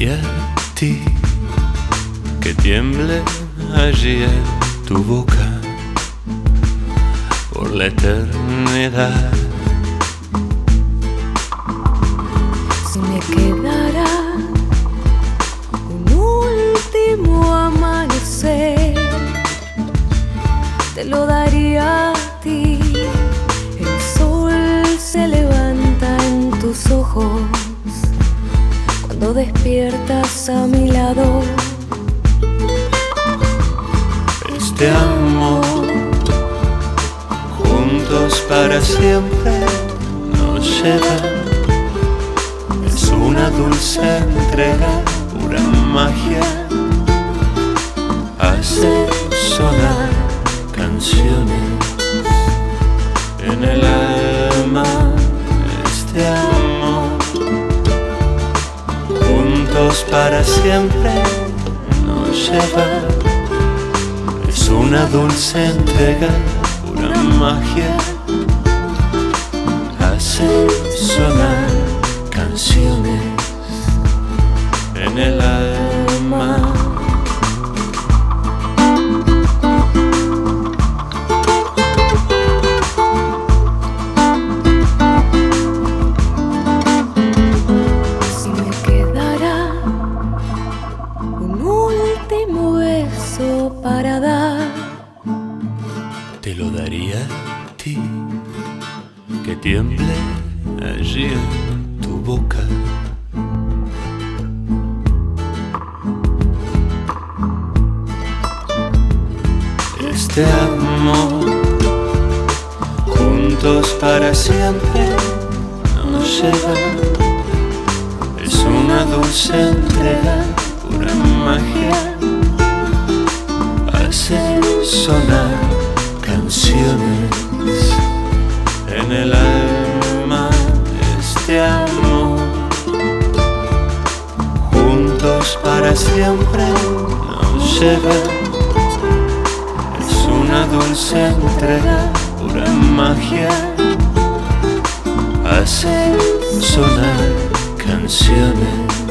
daría a ti que tiemble allí en tu boca por la eternidad. Si me quedara un último amanecer, te lo daría a ti. El sol se levanta en tus ojos cuando despiertas a mi lado. Este amor, juntos para siempre, nos lleva. Es una dulce entrega, pura magia. Hace sonar canciones en el alma. Este amor, juntos para siempre, nos lleva. Es una dulce entrega, pura magia. Hace sonar canciones en el alma. Si me quedara un último beso para dar, Te lo daría a ti, que tiemble allí en tu boca. Este amor, juntos para siempre, nos lleva. Es una dulce entrega, pura magia. Hace sonar canciones en el alma. Este amor, juntos para siempre, nos lleva. Es una dulce entrega, pura magia. Hace sonar canciones